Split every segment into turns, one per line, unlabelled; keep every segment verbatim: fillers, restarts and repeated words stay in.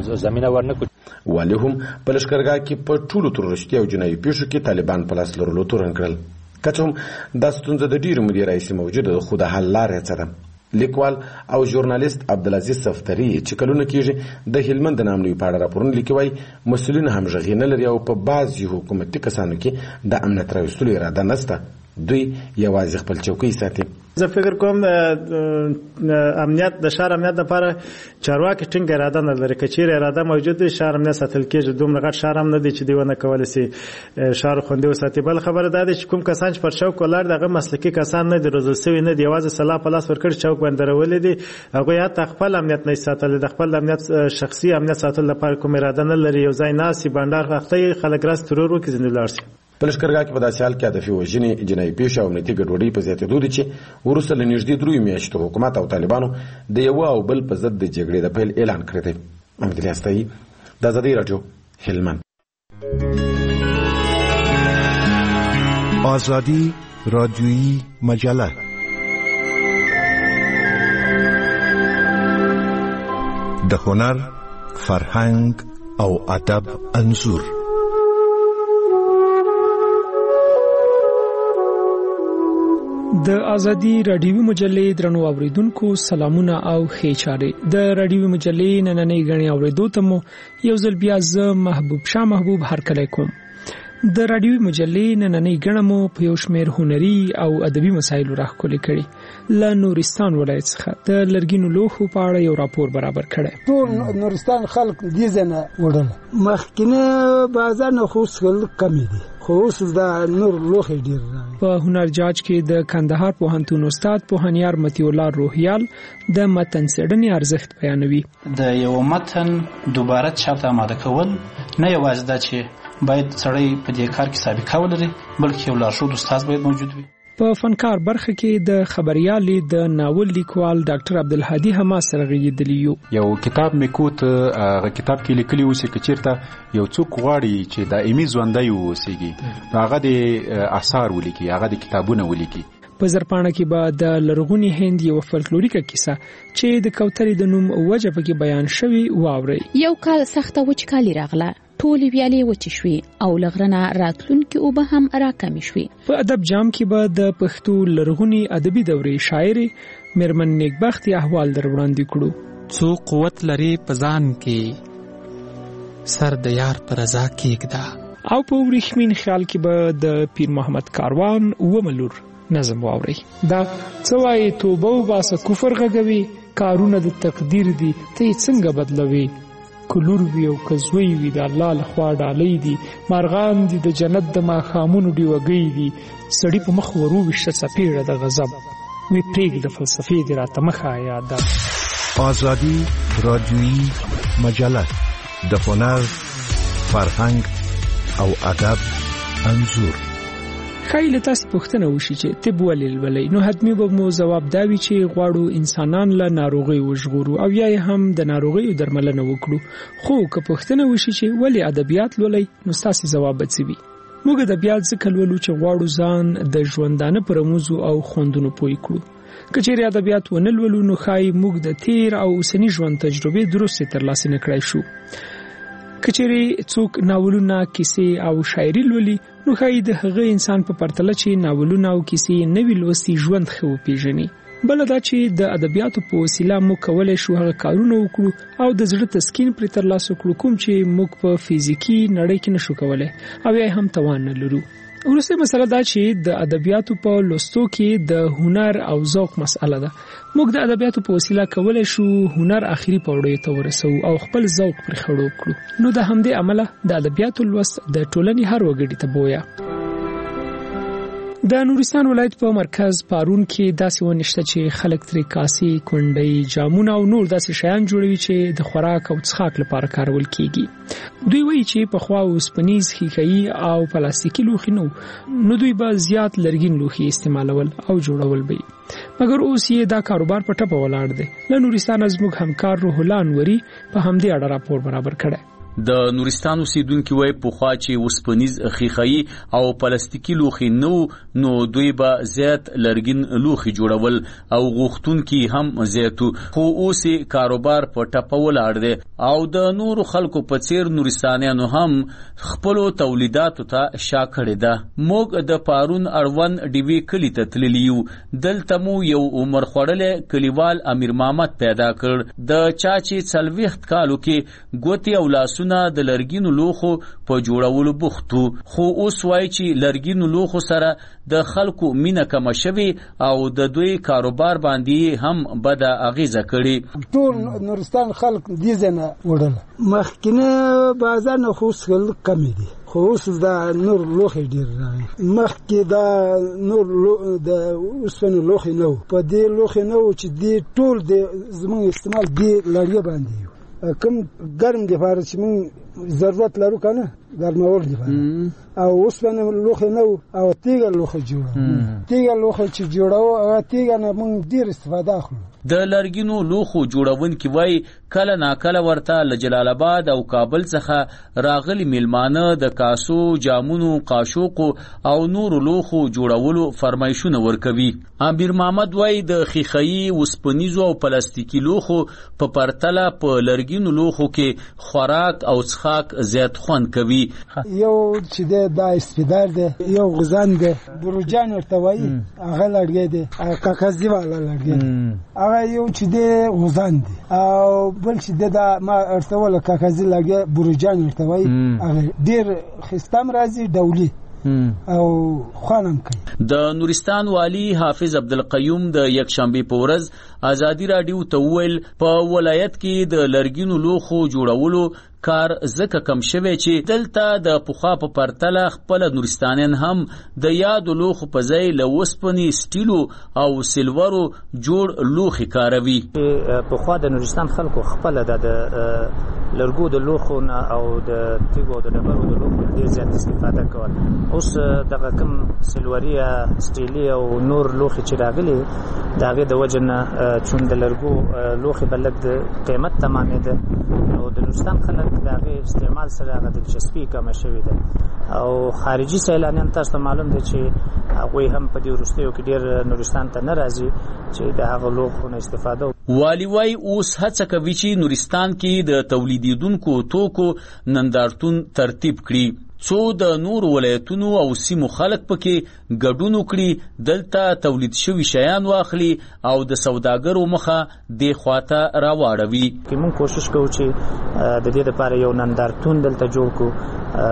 زمینه ورنکړو.
والي هم په لښکرګاه کې په ټولو تروریستي او جنایي پیښو کې طالبان په لاس لرلو تورن کړل. که څه هم دا ستونزه د ډېرو مودې راهیسې موجوده ده، خو د حل لاره یې څه ده؟ لیکوال او ژورنالیست عبدالعزیز صفتري چې کلونه کېږي د هلمند د نامنوي په اړه راپورونه لیکي، وایي مسؤلین همغږي نه لري او په بعضې حکومتي کسانو کې د امنیت راوستلو اراده نشته. دوی یوازې خپل چوکۍ ساتي.
زه فکر کوم د امنیت د ښار امنیت لپاره چارواکي ټینګ اراده نه لري. که چیرې اراده موجود وي ښار امنیت ساتل کېږي. دومره غټ ښار هم نه دی چې دوی ونه کولی شي ښار خوندي وساتي. بل خبره دا ده چې کوم کسان چې پر چوک ولاړ دي هغه مسلکي کسان نه دي، روزل شوي نه دي، یوازې سلاح په لاس ورکړي چوک باندې درولي دي. هغوی حتی خپل امنیت نه ساتلی، د خپل امنیت شخصي امنیت ساتلو لپاره کوم اراده نه لري. یو ځای ناست بانډار اخته خلک راس ترور وکړي ځینې ولاړ شي.
په لښکرګاه کې په داسې حال کې هدفي وژنې، جنایي پیښې او امنیتي ګډوډۍ په زیاتېدو دي چې وروسته له نږدې دریو میاشتو حکومت او طالبانو د یوه او بل په ضد د جګړې د پیل اعلان کړی دی. محمد علي استایي، د ازادۍ راډیو، هلمند.
آزادی رادیویی مجله د هنر، فرهنګ او ادب انځور.
د ازادي رادیوي مجلې درنو اوریدونکو سلامونه او ښې چارې. د رادیوي مجلې نننۍ غړي اوریدو ته مو یو ځل بیا زه محبوب شاه محبوب هرکلی کوم. د رادیوي مجلې نننۍ غړي مو په یو شمېر هنري او ادبي مسایلو راښکلي کړي. له نورستان ولایت څخه د لرګینو لوښو په اړه یو راپور برابر کړی.
ټول نورستان خلک دې ځنه وړل مخکینه بازار نه خو څه کمی دي، خو اوس دا نور لوښي ډیر راغلي.
په هنر جاج کې د کندهار پوهنتون استاد پوهنیار مطیع الله روهیال د متن څېړنې ارزښت بیانوي.
د یو متن دوباره چاپ آماده کول نه یوازې دا چې باید سړی په دې کار کې سابقه ولري، بلکې یو لارښود استاد باید موجود وي.
په فنکار برخه کې د خبريالي د ناول لیکوال ډاکټر عبدالهادي حماس سره غږیدلی یو.
یو کتاب میکوت هغه کتاب کې لیکلی اوسې کچیرته یو څوک غواړي چې دایمي ژوندۍ اوسېږي، هغه د آثار ولیکي، هغه د کتابونه ولیکي.
په زرپاڼه کې به د لرغوني هند یو فلکلوریکه کیسه چې د کوترې د نوم وجه پکې بیان شوی واوري.
یو کال سخته وچکالي راغله، ټولې ویالې وچې شوې او لغرنه راتلونکي اوبه هم راکمې شوې.
په ادب جام کې به د پښتو لرغوني ادبي دورې شاعرې میرمن نیکبختي احوال در وړاندې کړو.
څو قوت لري په ځان کې سر د یار پر رضا کېږده.
او په ورېښمین خیال کې به د پیر محمد کاروان وملور نظم واوري. دا څه وایي توبه وباسه کفر غږوي، کارونه د تقدیر دي ته څنګه بدلوي. کلور وی او کزوی وی د الله لخوا ډالۍ دي، مارغان دي د جنت د ماښامونو ډیوګۍ دي. سړی په مخ ورو وشته څپېړه د غضب وی پرېږ د فلسفې دې راته مخه یاد ده.
آزادی رادیویی مجله د هنر، فرهنګ او ادب انځور.
خیلی تاسو پوښتنه وشي چې طب ولې لولئ، نو حتمي به مو ځواب دا وي چې غواړو انسانان له ناروغۍ وژغورو او یا هم د ناروغیو درملنه وکړو. خو که پوښتنه وشي چې ولې ادبیات لولئ، نو ستاسو ځواب به څه وي؟ موږ ادبیات ځکه لولو چې غواړو ځان د ژوندانه پر رموزو او خوندونو پوه کړو. که چیرې ادبیات ونه لولو نو ښایي موږ د تیر او اوسني ژوند تجربې درستې ترلاسه نه کړای شو. که چیرې څوک ناولونه، کیسې او شاعري لولي نو ښایي د هغه انسان په پرتله چې ناولونه او کیسې نه وي لوستي ژوند ښه وپېژني. بله دا چې د ادبیاتو په وسیله موږ کولی شو هغه کارونه وکړو او د زړه تسکین پرې ترلاسه کړو کوم چې موږ په فزیکي نړۍ کې نشو کولی او یا هم توان نه لرو. وروسته مسله دا چې د ادبیاتو په لوستو کې د هنر او ذوق مسأله ده. موږ د ادبیاتو په وسیله کولی شو هنر اخري پوړیو ته ورسو او خپل ذوق پرې خړوب کړو. نو د همدې عمله د ادبیاتو لوست د ټولنې هر وګړي ته بویا. د نورستان ولایت په مرکز پارون کې داسې ونشته چې خلک ترې کاسې، کونډۍ، جامونه او نور داسې شیان جوړوي چې د خوراک او څښاک لپاره کارول کیږي. دوی وایي چې پخوا اوسپنیز، ښیښه‌یي او پلاستیکي لوښي نه، نو دوی به زیات لرګین لوښي استعمالول او جوړول به. مګر اوس یې دا کاروبار په ټپه ولاړ دی. له نورستان زموږ همکار روح الله انوري په همدې اړه راپور برابر کړی.
د نورستان اوسیدونکو وای په خوا چې وسپنیز خیخای او پلاستیکي لوخي نو نو دوی به زیات لرګین لوخي جوړول او غوښتونکي هم زیاتو خو اوس کاروبار په ټپه ولاړ دی او د نورو خلکو په څیر نورستانیانو هم خپل تولیداتو ته شا کړی ده موږ د پارون اړوند ډیوی کلی ته تللیو دلته مو یو عمر خړل کلیوال امیر محمد پیدا کړ د چا چې څلويخت کالو کې ګوتی او لاسونه د لرګینو لوخو په جوړولو بوختو خو اوس وای چې لرګینو لوخو سره د خلکو مینه کم شوي او د دوی کاروبار باندې هم بد اغیزه کړي
ټول نورستان خلک دې زنه وړل مخکنه بازار نه خو سل کم دي خو اوس دا نور لوخي ډیر راغی مخکې دا نور لو د اوسنه لوخي نو په دې لوخي نو چې دې ټول د زمون استعمال دې لړۍ باندې کم ګرم دی فارس چې مون ضرورت لرو کنه ګرمول دی او اوس باندې لوخه نو او تیګه لوخه جوړه تیګه لوخه چې جوړاو او تیګه نه مون ډیر استفاده اخلو
د لرګینو لوخو جوړونکي وای کله ناکله ورته له جلال آباد او کابل څخه راغلي میلمانه د کاسو جامونو قاشوق او نور لوخو جوړولو فرمایشونه ورکوي امیر محمد وای د خیخای وسپنیزو او پلاستیکي لوخو په پرتله په لرګینو لوخو کې خوراک او څښاک زیات خوند کوي
یو چې د استفادار ده یو غزان ده بروجان ورته وای هغه لرګي ده کاکازي والا لرګي یو چې د غزان دي او بل چې د ما ارتول کاکازي لګي بروجان ارتوي هغه ډیر خستم راځي دولي او خانم کوي
د نورستان والی حافظ عبدالقیوم د یک شنبه په ورځ ازادي رادیو ته ویل په ولایت کې د لرګینو لوخو جوړولو کار زکه کم شوه چې دلته د پوخا په پرتله خپل نورستانین هم د یاد لوخ په ځای لوسپنی سټیلو او سیلورو جوړ لوخي کاروي
پوخا د نورستان خلکو خپل د لرګو د لوخو او د تیګو د ډبرو د لوخو ډیر زیات استفاده کول اوس دغه کم سیلوریا سټیلی او نور لوخي چې راغلي داغه د وجنه چون د لرګو لوخي بلد قیمت تمامه ده او د نورستان خلک دغه استعمال سره د دلچسپي کم شوی ده او خارجي سیلانیان تاسو معلوم دي چې هغه هم په دې وروستیو کې ډیر نورستان ته ناراضي چې د هغه لوخونو استفاده
والی وای اوس هڅه کوي چې نورستان کې د تولیدونکو توکو نندارتون ترتیب کړي څو د نور ولایتونو او سیمو خلک پکې ګډون وکړي دلته تولید شوی شیان واخلي او د سوداګرو مخه د خواته راوړوي
که موږ کوشش کوو چې د دې لپاره یو نندارتون دلته جوړ کړو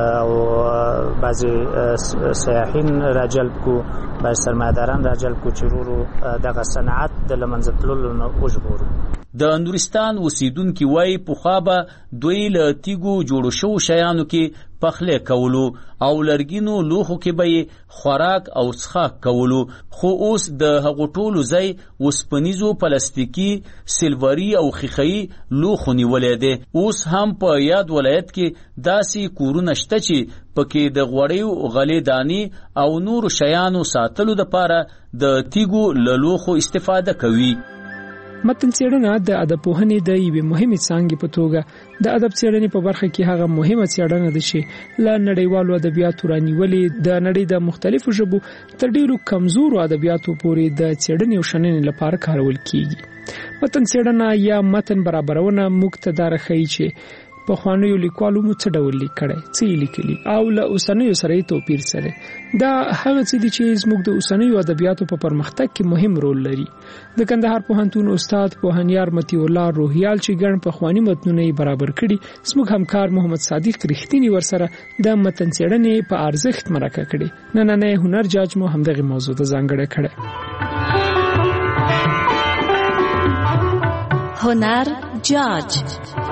او بعضی سیاحین راجلب کو بعض سرمایه‌داران راجلب کو چې ورو دغه صنعت د لمنځه تللو نه وژغورو
د نورستان اوسیدونکي وای پخوابه دوی له تیګو جوړو شو شیانو کې پخله کولو او لرګینو لوخو کې به خوراک او څښاک کولو خو اوس د هغو ټولو ځای وسپنیزو پلاستیکي سیلوري او خیخي لوخو نیولې ده اوس هم په یاد ولایت کې داسې کورونه شته چې پکې د غوړیو غلې دانی او نور شیانو ساتلو لپاره د تیګو له لوخو استفاده کوي
متن څېړنه د ادب پوهنې د یوې مهمې څانګې په توګه د ادب څېړنې په برخه کې هغه مهمه څېړنه ده چې له نړیوالو ادبیاتو رانیولې د نړۍ د مختلفو ژبو تر ډېرو کمزورو ادبیاتو پورې د څېړنې او شننې لپاره کارول کیږي متن څېړنه یا متن برابرونه موږ ته دا راښيي چې په خوانیو لیکوالو مو څه ډول لیکړي څه لیکلي او له اوسنیو سره توپیر سره دا هغه څه دي چې زموږ د اوسنیو ادبیاتو په پرمختګ کې مهم رول لري د کندهار پوهنتون استاد پوهنیار متی الله روحیال چې ګڼ په خواني متنونه برابر کړي زموږ همکار محمد صادق رښتینی ورسره د متن څېړنې په ارزښت مرکه کړي نننې هنر جاج مو همدغه موضوع ته ځانګړی کړي
هنر جاج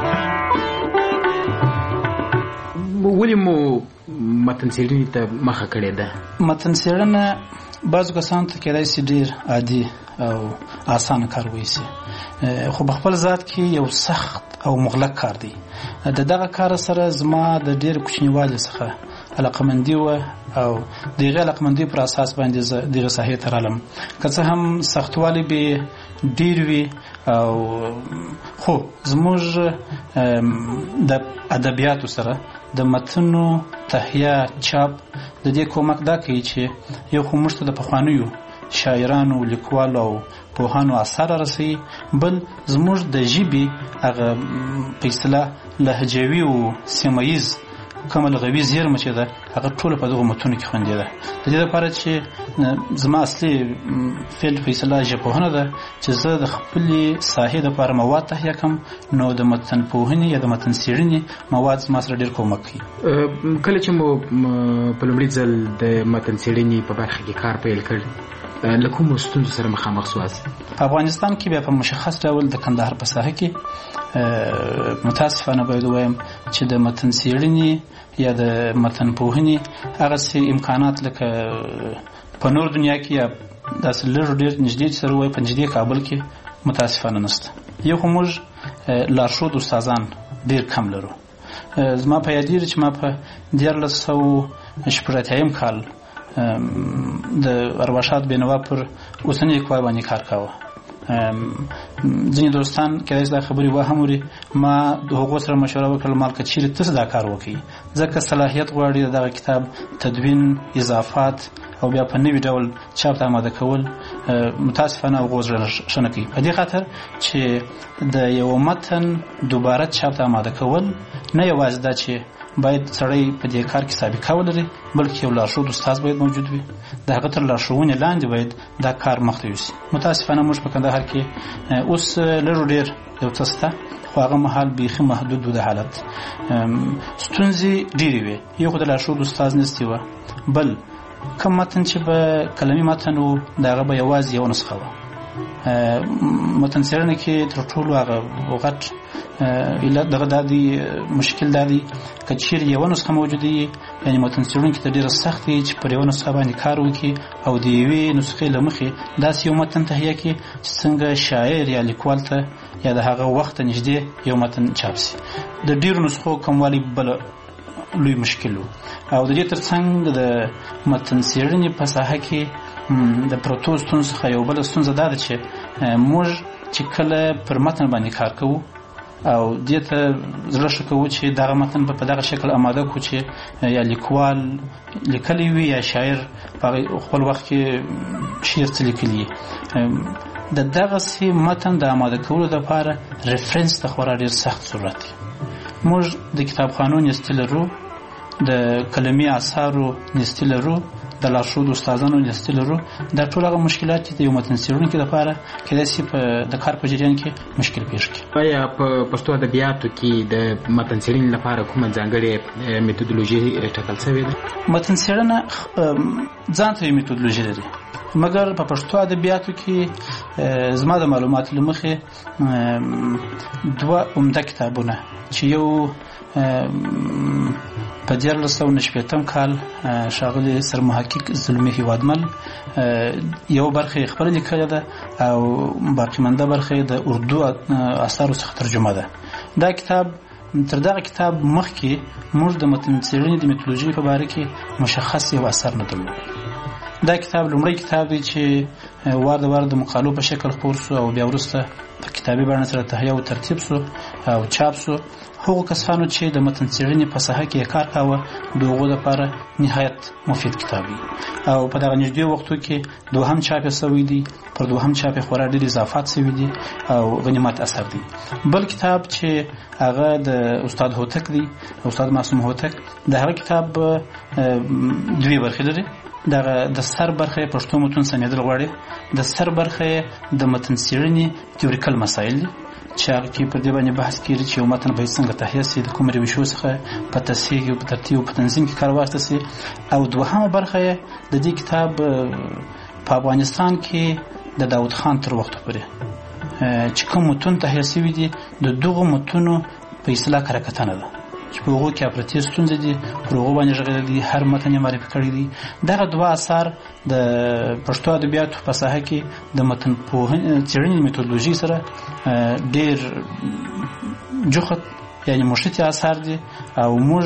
ولی مو متن څېړنې ته مخه کړې ده
متن څېړنه بعضو کسانو ته کېدای شي ډېر عادي او اسانه کار وایسي خو په خپل ذات کې یو سخت او مغلق کار دی د دغه کار سره زما د ډېر کوچنیوالي څخه علاقمندي و او د هغې علاقمندي پر اساس باندې زه دغه ساحې ته رالم که څه هم سختوالی به ډېر وي او خو زموږ د ادبیاتو سره د متنو تهیه چاپ د دې کومک دا کوي چې یو خو موږ ته د پخوانیو شاعرانو لیکوالو او پوهانو اثار رسي، بل زموږ د ژبې هغه په اصطلاح لهجوي او سیمهییز کومه لغوي زیرمه چې ده هغه ټوله په دغه متونو کې خوندي ده. د دې لپاره چې زما اصلي فیلډ په اصطلاح ژبپوهنه ده چې زه د خپلې ساحې دپاره مواد تهیه کړم، نو د متن پوهنې یا د متن څېړنې مواد زما سره ډېر کومک کوي.
کله چې مو په لومړي ځل د متن څېړنې په برخه کې کار پیل کړ، له کومو ستونزو سره مخامخ سواست؟
په افغانستان کې بیا په مشخص ډول د کندهار په ساحه کې متاسفانه باید ووایم چې د متن څېړنې یا د متن پوهنې هغسې امکانات لکه په نور دنیا کې یا داسې لږ ډېر نږدې چې سره ووایي په نږدې کابل کې متاسفانه نشته. یو خو موږ لارښود استادان ډېر کم لرو. زما په یادېږي چې ما په دیارلس سوه شپږ اتیایم کال د ارواښاد بینوا پر اوسني لیکوال باندې کار کاوه. ځینې دوستان کېدای شي دا خبرې وهموري، ما د هغو سره مشوره وکړل مال که چیرې تاسو دا کار وکړئ، ځکه صلاحیت غواړي دغه کتاب تدوین، اضافات او بیا په نوي ډول چاپ ته آماده کول متاسفانه هغو زړه ښه نه کوي. په دې خاطر چې د یو متن دوباره چاپ ته آماده کول نه یوازې دا چې باید سړی په دې کار کې سابقه ولري، بلکې یو لارښود استاد باید موجود وي، د هغه تر لارښوونې لاندې باید دا کار مخته یوسي. متاسفانه موږ په کندهار کې اوس لږ ډېر یو څه شته، خو هغه مهال بیخي محدود و د حالت. ستونزې ډېرې وې، یو خو د لارښود استاد نشتې وه، بل کوم متن چې به کلمي متن و د هغه به یوازې یو نسخه وه. متن څېړنه کې تر ټولو هغه غټ علت دغه دا دی، مشکل دا دی که چیرې یوه نسخه موجوده وي، یعنې متن څېړونکي ته ډېره سخت وي چې پر یوه نسخه باندې کار وکړي او د یوې نسخې له مخې داسې یو متن تهیه کړي چې څنګه شاعر یا لیکوال ته یا د هغه وخت ته نږدې یو متن چاپ شي. د ډېرو نسخو کموالی بله لوی مشکل و. او د دې تر څنګ د متن څېړنې په ساحه کې د پروتو ستونزو څخه یو بله ستونزه دا ده چې موږ چې کله پر متن باندې کار کوو او دې ته زړه ښه کوو چې دغه متن به په دغه شکل آماده کړو چې یا لیکوال لیکلی وي یا شاعر په خپل وخت کې شعر څه لیکلي. د دغسې متن د آماده کولو دپاره ریفرنس ته خورا ډېر سخت ضرورت دی. موږ د کتابخانو نیستي لرو، د کلمي اثارو نیستي لرو، د لارښود استادانو نیستي لرو. دا ټول هغه مشکلات چې د یو متن څېړونکي لپاره کېدای شي د کار په جریان کې مشکل پېښ کړي.
آیا په پښتو ادبیاتو کې د متن څېړنې لپاره کومه ځانګړې میتودولوژي ټاکل شوې ده؟
متن څېړنه ځان ته یې میتودولوژي لري، مګر په پښتو ادبیاتو کې زما د معلوماتو له مخې دوه عمده کتابونه چې یو په دیارلس سوه نه شپېتم کال ښاغلي سرمحقق زلمي هیوادمل یو برخه یې خپله لیکلې ده او باقي مانده برخه یې د اردو اثارو څخه ترجمه ده. دا کتاب تر دغه کتاب مخکې موږ د متن څېړنې د میتودولوژي په باره کې مشخص یو اثر نه درلود. دا کتاب لومړی کتاب دی چې وار د وار د مقالو په شکل خپور سو او بیا وروسته په کتابي بڼه سره تهیه او ترتیب سو او چاپ سو. هغو کسانو چې د متن څېړنې په ساحه کې کار کاوه د هغو لپاره نهایت مفید کتاب دی او په دغه نږدې وختو کې دوهم چاپ یې شوی دی، پر دوهم چاپ یې خورا ډېر اضافات شوي دي او غنیمت اثر دی. بل کتاب چې هغه د استاد هوتک دی، استاد معصوم هوتک، د هغه کتاب دوې برخې لري. دغه د سر برخه پښتو متن سمیدل غواړي، د سر برخه د متن څېړنې تیوریکل مسایل دي چې هغه کې پر دې باندې بحث کېږي چې یو متن باید څنګه تهیه شي، د کومو روشو څخه په تصحیح او په ترتیب او په تنظیم کې کار واخیستل شي. او دوهمه برخه د دې کتاب په افغانستان کې د داود خان تر وخته پورې چې کوم متن تهیه شوي دي د دغو متنو په اصطلاح کره کتنه ده چې په هغو کې افراطي ستونزې دي، پر هغو باندې غږېدل دي، هر متن یې معرفي کړی دي. دغه دوه اثار د پښتو ادبیاتو په ساحه کې د متن څېړنې میتودولوژي سره ډېر جوخت یعنې مشتي اثار دي او موږ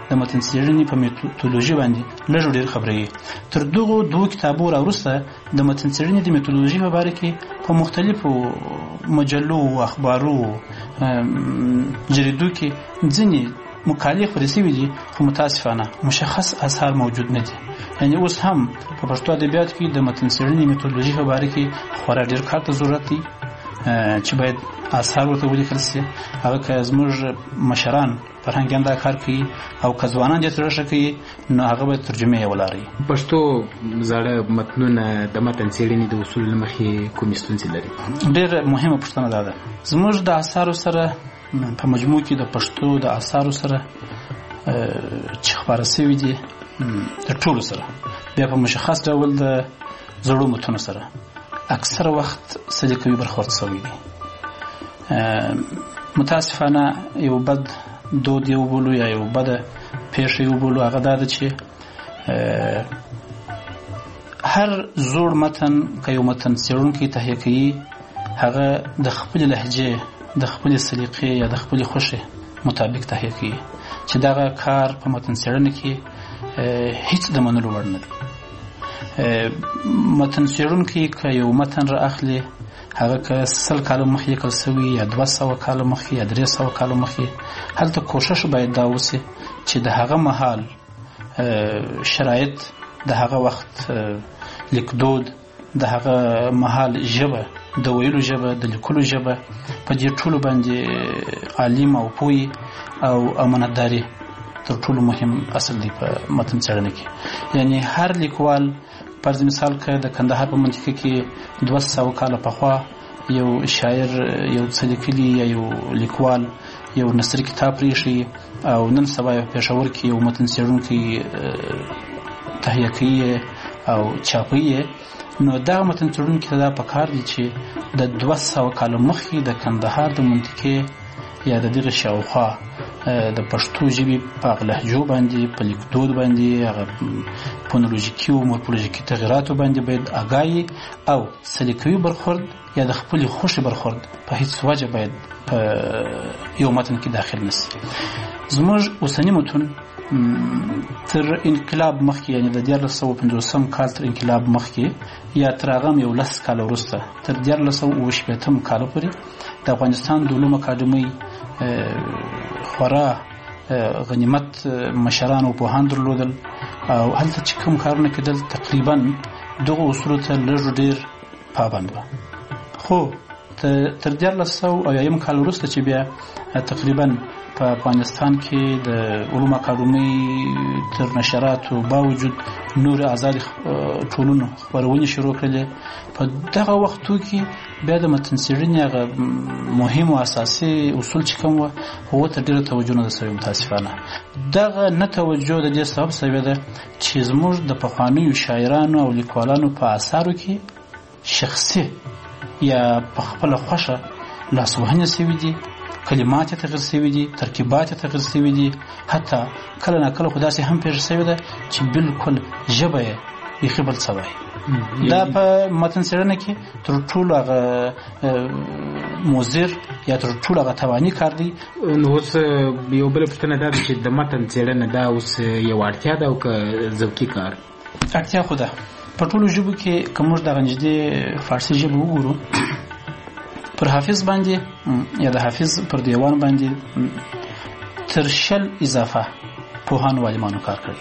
د متن څېړنې په میتودولوژي باندې لږ ډېر خبرې. تر دغو دوه کتابو راوروسته د متن څېړنې د میتودولوژي په باره کې په مختلفو مجلو او اخبارو جریدو کې ځینې مقالې خپرې شوي دي، خو متاسفانه مشخص اثار موجود نه دي. یعنې اوس هم په پښتو ادبیاتو کې د متن څېړنې میتودولوژي په باره کې خورا ډېر کار ته ضرورت دی چې باید آثار ورته ولیکل شي. هغه که زموږ مشران فرهنګیان دا کار کوي او که ځوانان دې ترې ښه کوي نو هغه باید ترجمه یې ولري.
پښتو زاړه متنونه د متن څېړنې د اصولو له مخې کومې ستونزې لري؟
ډېره مهمه پوښتنه دا ده. زموږ د آثارو سره په مجموع کې د پښتو د آثارو سره چې خپاره شوي دي د ټولو سره، بیا په مشخص ډول د زړو متونو سره اکثره وخت سلیقوي برخورد شوی دی. متاسفانه یو بد دود یو بولو یا یو بد پیښه یو بولو، هغه دا ده چې هر زوړ متن که یو متن څېړونکی تهیه کوي هغه د خپلې لهجې د خپلې سلیقې یا د خپلې خوښې مطابق تهیه کوي چې دغه کار په متن څېړنه کې هیڅ د منلو وړ نه دی. متن څېړونکی که یو متن را اخلي هغه که سل کاله مخکې لیکل شوي یا دوه سوه کاله مخکې یا درې سوه کاله مخکې، هلته کوښښ باید دا وشي چې د هغه مهال شرایط، د هغه وخت لیکدود، د هغه مهال ژبه، د ویلو ژبه، د لیکلو ژبه، په دې ټولو باندې عالم او پوهی او امانتداري تر ټولو مهم اصل دی په متن څېړنه کې. یعنی هر لیکوال فرض مثال که د کندهار په منطقه کې دوه سوه کاله پخوا یو شاعر یو څه لیکلي یا یو لیکوال یو نثري کتاب پرېښي او نن سبا په پېښور کې یو متن څېړونکی تهیه کوي او چاپوي، نو دا متن څېړونکي ته دا پکار دي چې د دوه سوه کاله مخکې د کندهار د منطقې یا د دغه شاوخوا د پښتو ژبې په هغه لهجو باندې، په لیکدود باندې، هغه فونولوژیکي او مورفولوژیکي تغیراتو باندې باید آګاهي او سلیقوي برخورد یا د خپلې خوښې برخورد په هیڅ وجه باید په یو متن کې داخل نشي. زموږ اوسني متون تر انقلاب مخکې، یعنی د دیارلس سوه پنځوسم کال تر انقلاب مخکې یا تر هغه هم یو لس کاله وروسته تر دیارلس سوه اوه شپېتم کاله پورې د افغانستان د علومو اکاډمۍ خورا غنیمت مشران او پوهان درلودل او هلته چې کوم کارونه کېدل تقریبا دغه اصولو ته لږ ډېر پابند وه. خو تر دیارلس سوه اویایم کال وروسته چې بیا تقریبا په افغانستان کې د علومو اکاډمۍ تر نشراتو باوجود نور آزاد ټولنو خپرونې شروع کړلې، په دغه وختو کې بیا د متن څېړنې هغه مهم او اساسي اصول چې کوم وه هغو ته ډېره توجه نه ده شوې. متاسفانه دغه نه توجه د دې سبب شوې ده چې زموږ د پخوانیو شاعرانو او لیکوالانو په اثارو کې شخصي یا په خپله خوښه لاسوهنې شوي دي، کلمات یې تغیر شوي دي، ترکیبات یې تغیر شوي دي، حتی کله نه کله خو داسې هم پیښه شوې ده چې بالکل ژبه یې بیخي بل څه وایي. دا په متن څېړنه کې تر ټولو هغه مضر یا تر ټولو هغه تاواني کار دی.
نو اوس یو بله پوښتنه دا ده چې د متن څېړنه دا اوس یو اړتیا ده او که ذوقي کار؟
اړتیا خو ده. په ټولو ژبو کې که موږ دغه نږدې فارسي ژبه وګورو، پر حافظ باندې یا د حافظ پر دیوان باندې تر شل اضافه پوهانو عالمانو کار کړی.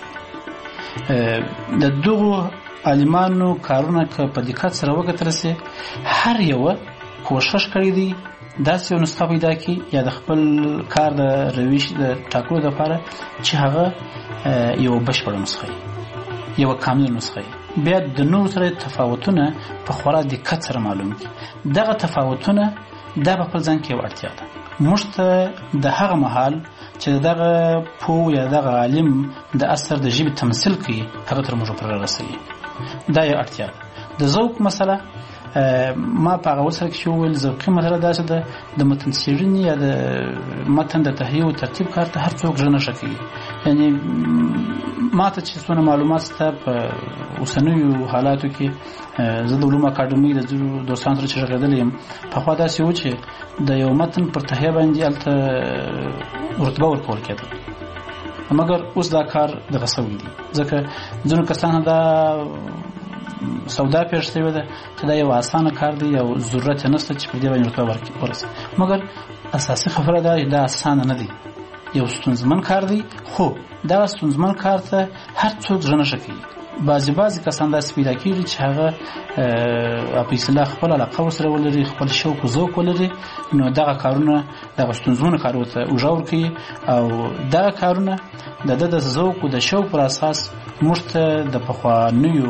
د دغو عالمانو کارونه که په دقت سره وکتل سي، هر یوه کوښښ کړی دی داسې یو نسخه پیدا کړي یا د خپل کار د روش د ټاکلو لپاره چې هغه یو بشپړه نسخه یو کامل نسخه بیا د نور سره تفاوتونه په خورا دقت سره معلوم دي. دغه تفاوتونه دا په خپل ځان کې یو اړتیا ده. موږ ته د هغه مهال چې دغه پوه یا دغه عالم د اثر د ژبې تمثیل کوي هغه تر موږ پورې رسوي. دا یو اړتیا ده. د ذوق مسله ما په هغه سره کې وویل ذوقي مسله داسې ده د متن څېړنې یا د متن د تهیه او ترتیب کار ته هر څوک ژر نشه کوي. یعنی ما ته چې څونه معلومات شته په اوسنیو حالاتو کې، زه د علومو اکاډمۍ د دوستانو سره چې غږېدلی یم، پخوا داسې و چې د یو متن پر تهیه باندې هلته رتبه ورکول کېده. مګر اوس دا کار دغه سوي دي ځکه ځینو کسانو دا سودا پیښ شوې ده چې دا یو اسانه کار دی او ضرورت نشته چې په دې باندې رتبه ورسي مګر اساسي خبره دا دا اسانه نه دی یو ستونزمن کار دی خو دا ستونزمن کار ته هر څوک ځنه شکی بعضی بعضی کسان دا سپیدا کیږي چې هغه په اصطلاح خپل علاقه سره ولري خپل شوق او ذوق ولري نو دغه کارونه دغه ستونزمن کارونه ته وژور کوي او دغه کارونه د د ذوق او د شوق پر اساس مرته د پخوانیو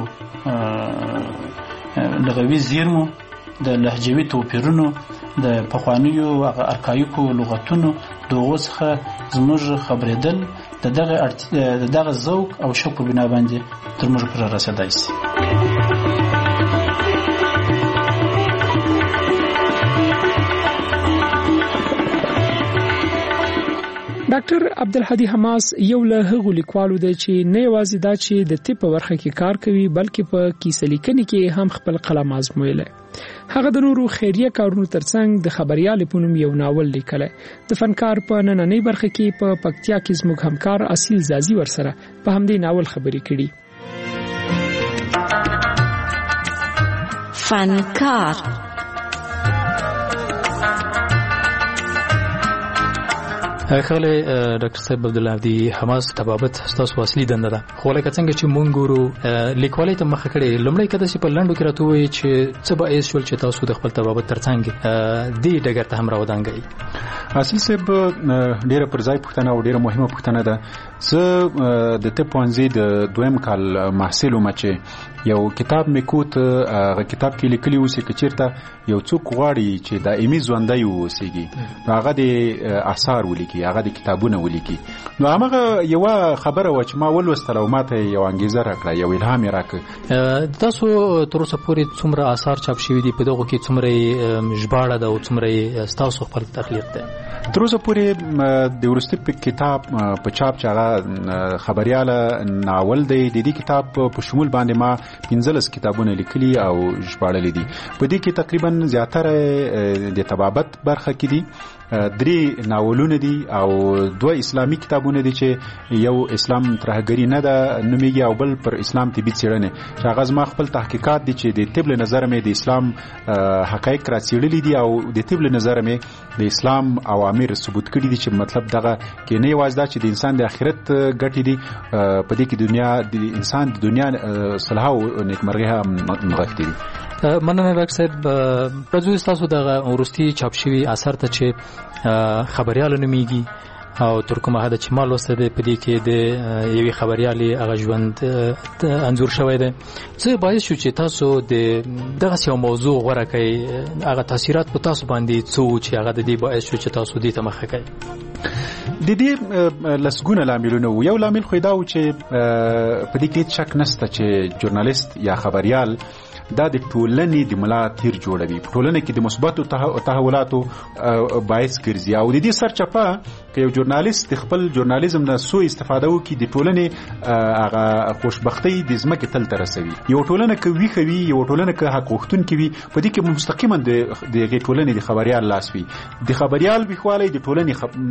لغوي زیرمو د لهجوي توپیرونو د پخوانیو ارکایکو لغتونو دغه څخه زموږ خبرېدل د دغه د دغه ذوق او شوق په بنا باندې تر موږ پر رسیدای شي.
ډاکټر عبدالهادي حماس یو له هغو لیکوالو دی چې نه یوازې دا چې د طب په برخه کې کار کوي بلکې په کیسه لیکنې کې هم خپل قلم آزمویلی. هغه د نورو خیریه کارونو ترڅنګ د خبریال په نوم یو ناول لیکلی. د فنکار په نننۍ برخه کې په پکتیا کې زموږ همکار اصیل زازي ورسره په همدې ناول خبرې کړي.
فنکار
خاله ډاکټر صاحب عبدالهادي حماس تبابت تاسو اصلي دنده ده خو لکه څنګه چې مونږ ګورو لیکوالۍ ته مخه کړي لومړی کده چې په لنډو کې راته وایي چې څه به ایس شول چې تاسو د خپل تبابت ترڅنګ دې ډګر ته هم راودانګئ.
اصل صاحب ډیره پر ځای پوښتنه او ډیره مهمه پوښتنه ده. زه د طب پوهنځي د دویم کال محصل وم چې یو کتاب مې کوت هغه کتاب کې لیکلي و چې چیرته یو څوک غواړي چې دایمي ژوندی ووسیږي هغه د آثار ولیکي هغه د کتابونه ولیکي. نو هغه یو خبره و چې ما ولوستله او ماته یو انګیزه راکړه یو الهام یې راکړ.
تاسو تر اوسه پورې څومره آثار چاپ شوي دي په دغو کې څومره ژباړه ده او څومره ستاسو خپل تخلیق ده؟
تر اوسه پورې د وروستي کتاب په چاپ چې هغه خبریاله ناول دی د دې کتاب په شمول باندې ما پنځلس کتابونه لیکلي او ژباړلي دي. په دې کې تقریبا زیاتره د طبابت برخه کې دي درې ناولونه دي او دوه اسلامي کتابونه دي چې یو اسلام ترهګری نه ده نومېږي او بل پر اسلام طبي څېړنې چې هغه زما خپل تحقیقات دي چې د طب له نظره مې د اسلام حقایق راڅېړلي دي او د طب له نظره مې د اسلام اوامر ثبوت کړي دي چې مطلب دغه کې نه یوازې دا چې د انسان د آخرت ګټې دي په دې کې دنیا د انسان د دنیا صلاح او نیکمرغي هم نغښتې دي.
مننه ډاکټر صاحب. پرځو تاسو دغه ورستي چاپ شوی اثر ته چې خبريال نوميږي او تر کومه حد چې مال وسته په دې کې د یوې خبريالي هغه ژوند انځور شوی دی څه باعث شو چې تاسو د دغه یو موضوع غوړه کوي هغه تاثیرات په تاسو باندې څه چې هغه د دې باعث شو چې تاسو دې ته مخه کوي؟
د دې لسګونه لاملونه یو لامل خو دا و چې په دې کې شک نشته چې ژورنالیست یا خبريال دا د ټولنې د ملا تیر جوړوي په ټولنه کې د مثبتو تحولاتو باعث ګرځي او د دې سرچپه که یو ژورنالیست خپل ژورنالیزم نه سو استفاده وکړي د ټولنې هغه خوشبختۍ د ځمکې تل ته رسوي. یو ټولنه که ویښه وي یو ټولنه که حق غوښتونکې وي په دې کې مستقیما د هغې ټولنې د خبریال لاس وي. د خبریال ویښوالی د ټولنې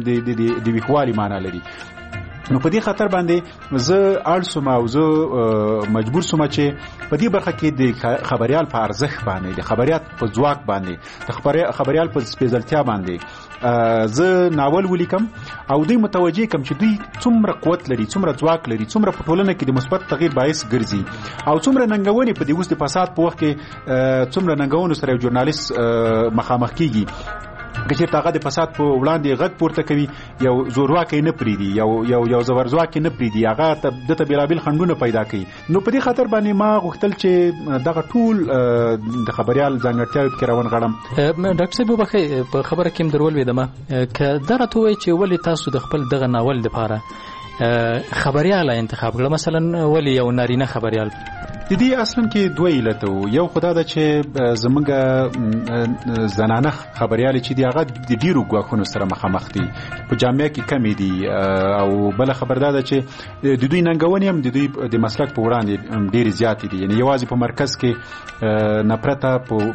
د ویښوالي معنا لري. نو په دې خاطر باندې زه اړ سوم او زه مجبور سوم چې په دې برخه کې د خبريال په ارزښت باندې د خبريات په ځواک باندې د خبريال په سپېڅلتیا باندې زه ناول ولیکم او دوی متوجه کم چې دوی څومره قوت لري څومره ځواک لري څومره په ټولنه کې د مثبت تغییر باعث ګرځي او څومره ننګونې په دې اوس د فساد په وخت کې څومره ننګونو سره یو ژورنالیست مخامخ کیږي. که چېرته هغه د فساد په وړاندې غږ پورته کوي یو زورواکی نه پرېږدي یو یو یو زورزواکی نه پرېږدي هغه دته بېلابېل خنډونه پیدا کوي. نو په دې خاطر باندې ما غوښتل چې دغه ټول د خبریال ځانګړتیاوې پکې راونغاړم.
ډاکټر صاحب وبخښئ په خبره کې م در ولوېدمه که دا راته ووایي چې ولې تاسو د خپل دغه ناول دپاره خبریال انتخاب کړه مثلا ولې یو نارینه خبریال؟
د دې اصلا کې دوه علت وو. یو خدا د چې زمونږ زنانه خبريال چې دی هغه د ډیرو ګواښونو سره مخامخ دي په جامعه کې کمی دي او بل خبردار ده چې د دوی ننګونې هم د دوی د مسلک په وړاندې ډېر زیات دي. یعنی یوازې په مرکز کې نپرته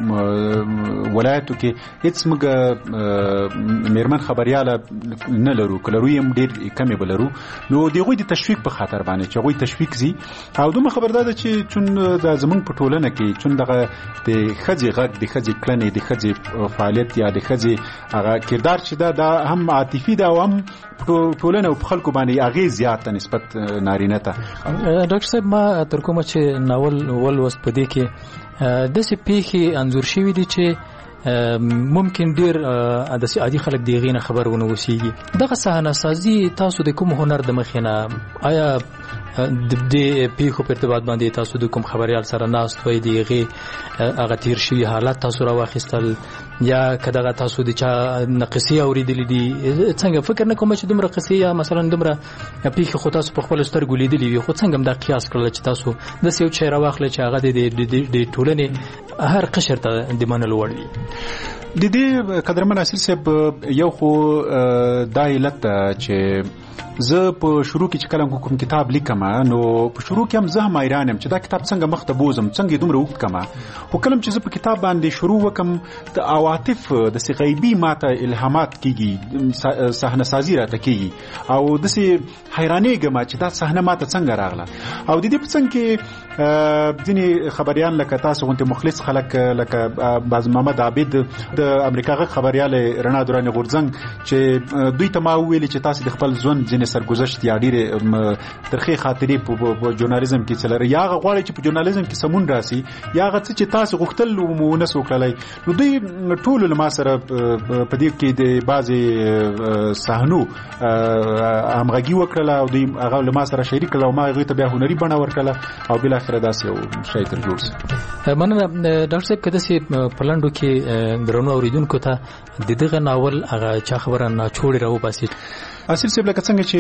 په ولایتو کې هیڅ موږ میرمن خبريال نه لرو، کلروي هم ډېر کمی بلرو. نو دغه د تشویق په خاطر باندې چې هغه تشویق زی او دومره خبردار ده چې چون د زمون په ټولنه کې چون دغه د خځې غږ د خځې کړنې د خځې فعالیت یا د خځې هغه کردار چې دا د هم عاطفي ده او هم ټولنه او خلکو باندې هغه زیات نسبت نارینه ته.
ډاکټر صاحب ما تر کومه چې ناول ول وس په دې کې د سې پیخي انزور شوی دي چې ممکن ډیر د عادي خلک دیغې نه خبر ونه وسیږي. دغه صحنه سازي تاسو د کوم هنر د مخینه آیا د دې پیخو په ارتباط باندې تاسو د کوم خبريال سره ناست وای دیغې هغه تیر شوی حالات تاسو را واخیستل یا کداغه تاسو د چا نقصي اوریدلې دي څنګه فکر نه کوم چې دومره قصې یا مثلا دومره پیخ خو تاسو په خپل سترګو لیدلې وي خو څنګه دا قیاس کړل چې تاسو د سیو چیرې واخلې چې هغه د ټولنې هر قشر ته د منلو وړ وي.
د دې قدرمن اصل صاحب یو خو دا علت چې زه په شروع کې چې کلم کوم کتاب لیکم نو په شروع کې هم زه هم ایران هم چې دا کتاب څنګه مخ ته بوزم څنګه دومره وخت کما خو کلم چې زه په کتاب باندې شروع وکم د عواطف د سی غیبی ماته الهامات کیږي صحنه سازی راته کیږي او د سی حیرانې ګم چې دا صحنه ماته څنګه راغله او د دې په څنګه کې ځینې خبريان لکه تاسو غونډه مخلص خلک لکه باز محمد عابد د امریکا غ خبريال رڼا دوران غورځنګ چې دوی ته ما ویل چې تاسو د خپل ځون ځینې سرګذشت یا ډېر ترخی خاطرې په ژورنالیزم کې چلره یا غواړي چې په ژورنالیزم کې سمون راسي یا غڅ چې تاسو غوښتل مو نه سوکلای نو دوی ټول لما سره په دې کې د بعضي صحنو همغږي وکړه او دوی هغه لما سره شریک کړه او ما هغه ته بیا هنري بڼه ورکړه او بل اخر داسې یو شی تر جوړ شي.
مننه ډاکټر صاحب کده سي پلانډو کې درنو اوریدونکو ته د دغه ناول هغه چا خبره نه چوړي راو باسي.
اصل څه لکه څنګه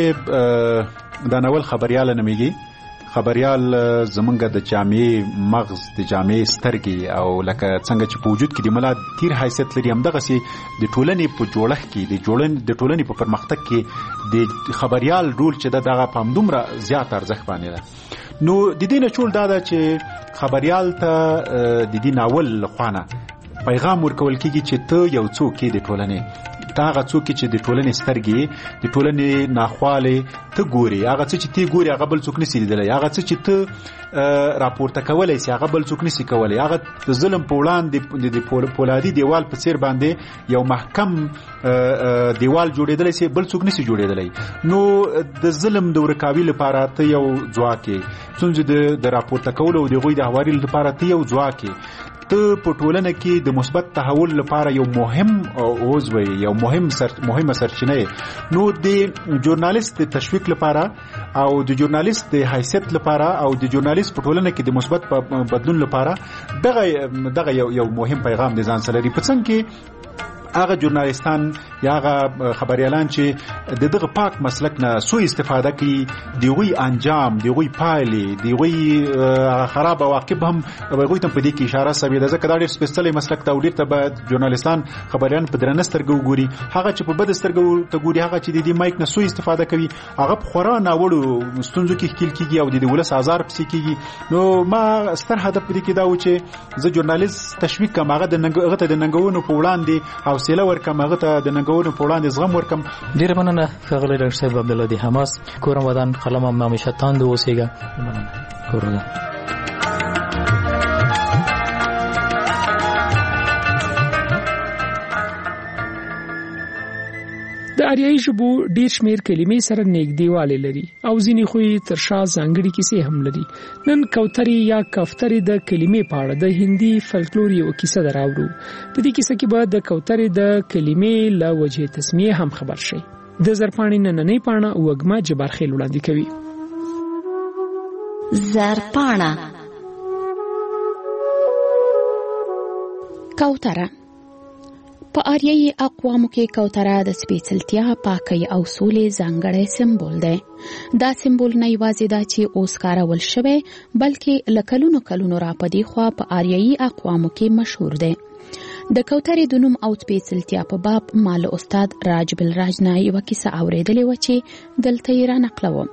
چې دا ناول خبريال نه میږي خبريال زمونږ د جامعې مغز د جامعې سترګې او لکه څنګه چې په وجود کې د ملا تیر حیثیت لري هم دغه سي د ټولنې په جوړښت کې د جوړن د ټولنې په پرمختګ کې د خبريال رول چې دغه پام دومره زیات ارزښت باندې ده. نو د دې نه چول دا ده چې خبريال ته د دې ناول خوانه پیغام ورکول کیږي چې ته یو څوک کې د ټولنې تا هغه څوک چې د ټولنې سترګې د ټولنې ناخواله ته ګوري هغه څه چې تی ګوري هغه بل څوک نشي لیدلی هغه څه چې ته راپورته کولای شي هغه بل څوک نشي کولای هغه د ظلم په وړاندې د پولادي دیوال په څیر باندې یو محکم دیوال جوړېدلی شي بل څوک نشي جوړېدلی. نو د ظلم د ورکاوي لپاره ته یو ځواک څنګه د راپورته کولو او د غوي د حواري لپاره ته یو ځواک ته په ټولنه کې د مثبت تحول لپاره یو مهم عضو یو مهم سر مهمه سرچینه. نو د ژورنالیست د تشویق لپاره او د ژورنالیست د حیثیت لپاره او د ژورنالیست په ټولنه کې د مثبت بدلون لپاره دغه دغه یو یو مهم پیغام د ځان سره لري. په څنګه کې هغه ژورنالیستان یا هغه خبريالان چې د دغه پاک مسلک نه سوء استفاده کوي دیوی انجام دیوی پایلې دیوی خراب واقب هم هغه ته په دې کې اشاره سوي ده ځکه دا ډېر سپیشل مسلک ته ډېر ته به ژورنالیستان خبريان په درنسترګو ګوري هغه چې په بد سترګو ته ګوري هغه چې د دې مایک نه سوء استفاده کوي هغه په خورا ناوړو ستونزو کې خپل کیږي او د ولس آزار پسې کیږي. نو ما ستر هدف دې کې دا و چې زه ژورنالیست تشویق کوم هغه د هغه ته د ننګونو په وړاندې حوصله ورکم هغه ته د ننګونو په وړاندې زغم ورکم.
ډیر مننه ښاغلی ډاکټر صاحب عبدالله د حماس کورم ودان قلم هم همیشه تاند اوسېږه. مننه کورونه
د آریایي ژبو ډیر شمیر کلمې سره نږدېوالی لري او ځینې خو یې تر شا ځانګړي کیسې هم لري. نن کوترې یا کفترې د کلمې په اړه د هندي فلکلور یو کیسه دراوړو. په دې کیسه کې به د کوترې د کلمې له وجې تسمیه هم خبر شي. د زرپاڼې نننۍ پاڼه وګمه جبارخیل وړاندې کوي.
زرپاڼه کوتره په آریایي اقوامو کې کوتره د سپېڅلتیا، پاکۍ او سولې ځانګړی سمبول دی. دا سمبول نه یوازې دا چې اوس کارول شوی، بلکې له کلونو کلونو را په دې خوا په آریایي اقوامو کې مشهور دی. د کوترې د نوم او سپېڅلتیا په باب ما له استاد راج بلراج نه یوه کیسه اورېدلې وه چې دلته یې رانقلوم.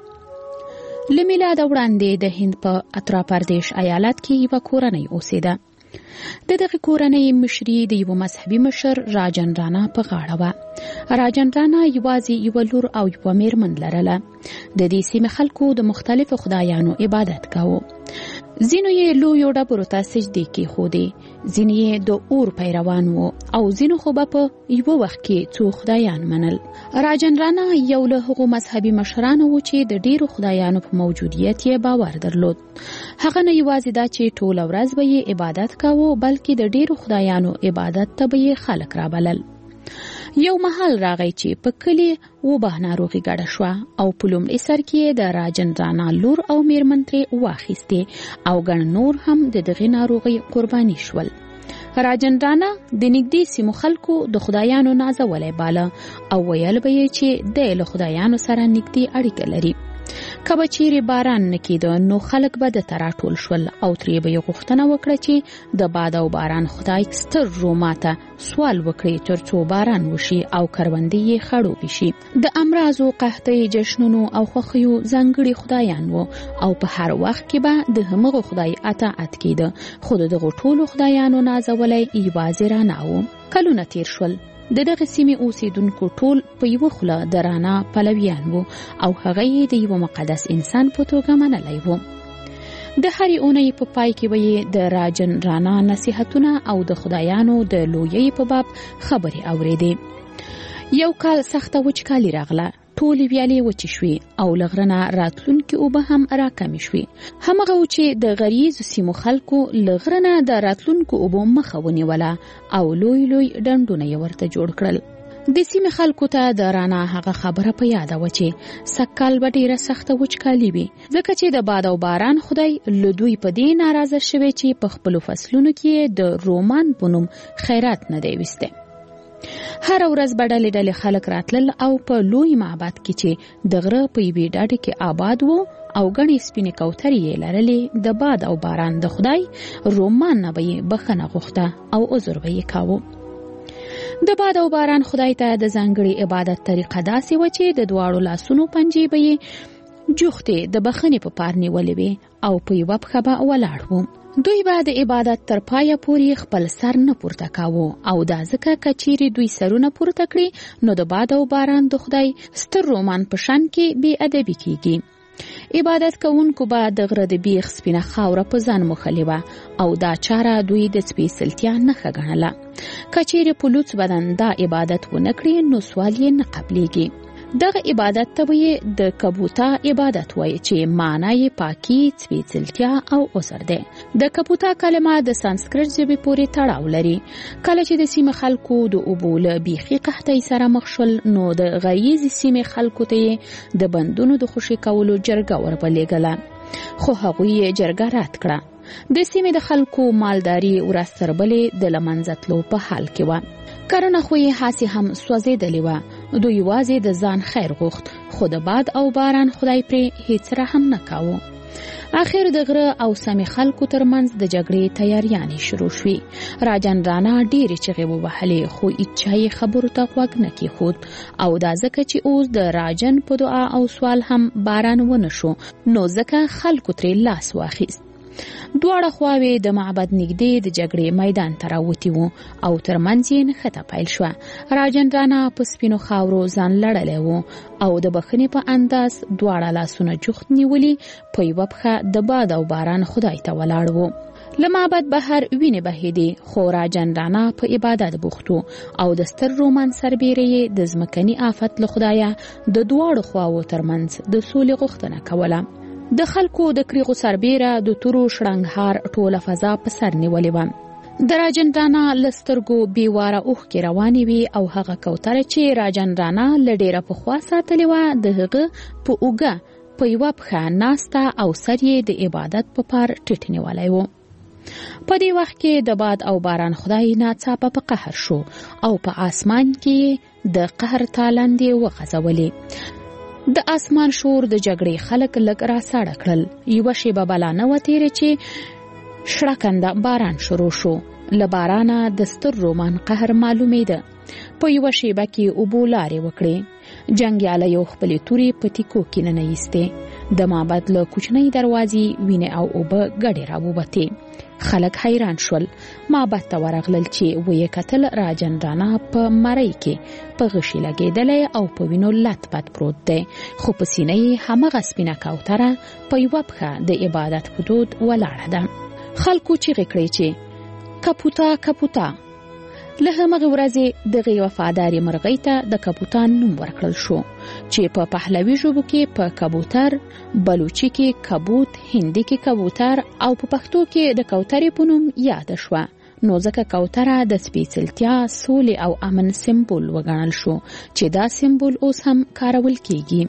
له میلاده وړاندې د هند په اترا پردیش ایالت کې یوه کورنۍ اوسېده. د دغه کورنۍ مشري د یو مذهبي مشر راجن رانا په غاړه وه. راجن رانا یوازې یوه لور او یوه میرمن لرله. د دې سیمې خلکو د مختلفو خدایانو عبادت کاوه. ځینو یې لویو ډبرو ته سجدې کېښودې، ځینې یې د اور پیروان وو او ځینو خو به په یوه وخت کې څو خدایان منل. راجن رانا یو له هغو مذهبي مشرانو و چې د ډیرو خدایانو په موجودیت یې باور درلود. هغه نه یوازې دا چې ټوله ورځ به یې عبادت کاوه، بلکې د ډیرو خدایانو عبادت ته به یې خلک رابلل. یو مهال راغی چې په کلي وبا ناروغي ګډه شوه او په لومړي سر کې د راجن رانا لور او میرمن ترې واخیستې او ګڼ نور هم د دغې ناروغۍ قرباني شول. راجن رانا د نږدې سیمو خلکو د خدایانو نازولی باله او ویل به یې چې دی له خدایانو سره نږدې اړیکه لري. که به چیرې باران نه کېده نو خلک به دته راټول شول او ترې به یې غوښتنه وکړه چې د باد او باران خدای ستر روما ته سوال وکړي تر څو باران وشي او کروندې یې خړوبې شي. د امراضو، قحطۍ، جشنونو او خوښیو ځانګړي خدایان وو او په هر وخت کې به د همغه خدای اطاعت کېده، خو د دغو ټولو خدایانو نازولی یوازې رانا و. کلونه تیر شول. د دغه سیمې اوسیدونکو ټول په یوه خوله د رانا پلویان وو او هغه یې د یوه مقدس انسان په توګه منلی وو. د هرې اونۍ په پای کې به یې د راجن رانا نصیحتونه او د خدایانو د لویۍ په باب خبرې اورېدې. یو کال سخته وچکالي راغله. ټولې ویالې وچې شوې او له غره نه راتلونکې اوبه هم راکمې شوې. همغه و چې د غریزو سیمو خلکو له غره نه د راتلونکو اوبو مخه ونیوله او لوی لوی ډنډونه یې ورته جوړ کړل. د سیمې خلکو ته د رانا هغه خبره په یاده وه چې سږکال به ډېره سخته وچکالي وي، ځکه چې د باد او باران خدای له دوی په دې ناراضه شوی چې په خپلو فصلونو کې د رومان په نوم خیرات نه دی ویستی. هر ورځ به ډلې ډلې خلک راتلل او په لوی معبد کې چې د غره په یوې ډډې کې آباد وو او ګڼې سپینې کوترې یې لرلې، د باد او باران د خدای رومان نه به یې بخښنه غوښته او عذر به یې کاوه. د باد او باران خدای ته د ځانګړي عبادت طریقه داسې وه چې د دواړو لاسونو پنجې به یې جوختې د بخښنې په پار نیولې وې او په یوه پښه به ولاړ وو. دوی به د عبادت تر پایه پورې خپل سر نه پورته کاوه او دا ځکه که چیرې دوی سرونه پورته کړي نو د باد او باران د خدای ستر رومان په شان کې بې ادبي کیږي. عبادت کوونکو به د غره د بیخ سپینه خاوره په ځان موښلې وه او دا چاره دوی د سپېڅلتیا نښه ګڼله. که چیرې په لوڅ بدن دا عبادت ونه کړي نو سوال یې نه قبلیږي. دغه عبادت ته به د کبوتا عبادت وایي چې معنا یې پاکي، سپېڅلتیا او عذر دی. د کبوتا کلمه د سانسکریت ژبې پورې تړاو لري. کله چې د سیمې خلکو د اوبو له بیخي قحطۍ سره مخ شول نو د غریزي سیمې خلکو ته یې د بندونو د خوشي کولو جرګه ورپلېږله، خو هغوی یې جرګه رد کړه. د سیمې د خلکو مالداري ورځ تر بلې د له منځه تلو په حال کې وه. کرنه خو یې هسې هم سوځېدلې وه. دوی یوازې د ځان خیر غوښت، خو د باد او باران خدای پرې هیڅ رحم نه کاوه. اخر د غره او سیمې خلکو ترمنځ د جګړې تیاریانې شروع شوې. راجن رانا ډېرې چغې ووهلې خو هیچا یې خبرو ته غوږ نه کېښود او دا ځکه چې اوس د راجن په دعا او سوال هم باران ونه شو نو ځکه خلکو ترې لاس واخیست. دواړه خواوې د معبد نږدې د جګړې میدان ته راوتي وو او ترمنځ یې نښته پیل شوه. راجن رانا په سپینو خاورو ځان لړلی وو او د بخښنې په انداز دواړه لاسونه جوخت نیولي په یوه پښه د باد او باران خدای ته ولاړ وو. له معبد بهر وینې بهېدې خو راجن رانا په عبادت بوخت و او د ستر رومان سربیره یې د ځمکني آفت له خدایه د دواړو خواوو ترمنځ د سولې غوښتنه کوله. د خلکو د کریغو سربیره د تورو شړنګهار ټوله فضا په سر نیولې وه. د راجن رانا له سترګو بېواره اوښکې روانې وې او هغه کوتره چې راجن رانا له ډېره پخوا ساتلې وه د هغه په اوږه په یوه پښه ناسته او سر یې د عبادت په پار ټیټ نیولی و. په دې وخت کې د باد او باران خدای ناڅاپه په قهر شو او په اسمان کې د قهر تالاندې وغځولې. د اسمان شور د جګړې خلک لږ را ساړه کړل. یوه شیبه بلا نه وه تېره چې شړکنده باران شروع شو. له بارانه د ستر رومان قهر معلومېده. په یوه شیبه کې اوبو لارې وکړې. جنګیالیو خپلې تورې په تیکو کې ننویستې. د معبد له کوچنۍ دروازې وینې او اوبه ګډې راووتې. خلک حیران شول. معبد ته ورغلل چې ویې کتل راجنرانه په مرۍ کې په غشي لګېدلی او په وینو لت پت پروت دی، خو په سینه یې همغه سپینه کوتره په یوه پښه د عبادت په دود ولاړه ده. خلکو چیغې کړې چې کپوتا کپوتا. له همغه ورځې دغه وفادارې مرغۍ ته د کپوتان نوم ورکړل شو چې په پهلوي ژبو کې په کبوتر، بلوچي کې کبوت، هندي کې کبوتر او په پښتو کې د کوترې په نوم یاد شوه. نو ځکه کوتره د سپېڅلتیا، سولې او امن سمبول وګڼل شو چې دا سمبول اوس هم کارول کیږي.